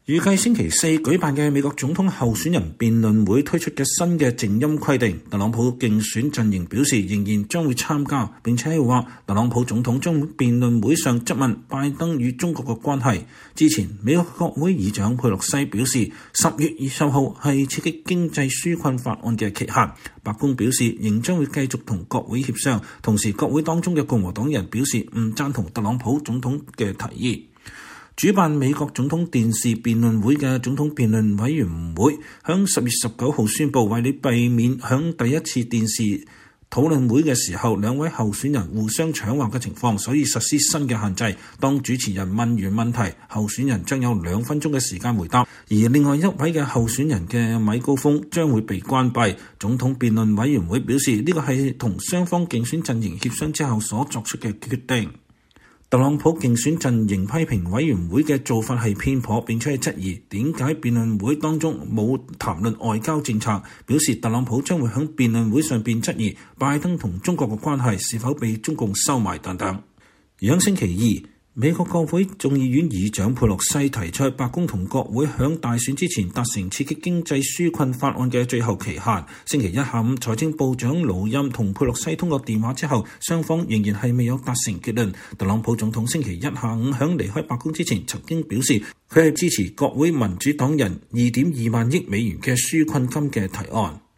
預計星期四舉辦嘅美國總統候選人辯論會推出嘅新嘅靜音規定，特朗普競選陣營表示仍然將會參加，並且係話特朗普總統將會辯論會上質問拜登與中國嘅關係。之前美國國會議長佩洛西表示10月20號係刺激經濟紓困法案嘅期限，白宮表示仍將會繼續同國會協商，同時國會當中嘅共和黨人表示唔贊同特朗普總統嘅提議。主辦美國總統電視辯論會嘅總統辯論委員會響10月19號宣布，為了避免響第一次電視討論會嘅時候兩位候選人互相搶話嘅情況，所以實施新嘅限制。當主持人問完問題，候選人將有2分鐘嘅時間回答，而另外一位嘅候選人嘅咪高峰將會被關閉。總統辯論委員會表示呢個係同雙方競選陣營協商之後所作出嘅決定。特朗普競選陣營批評委員會嘅做法係偏頗，並且係質疑點解辯論會當中冇談論外交政策，表示特朗普將會喺辯論會上邊質疑拜登同中國嘅關係是否被中共收買等等。而喺星期二，美國國會眾議院議長佩洛西提出白宮同國會響大選之前達成刺激經濟紓困法案嘅最後期限。星期一下午，財政部長盧欽同佩洛西通過電話之後，雙方仍然係未有達成結論。特朗普總統星期一下午響離開白宮之前曾經表示，佢係支持國會民主黨人2.2萬億美元嘅紓困金嘅提案。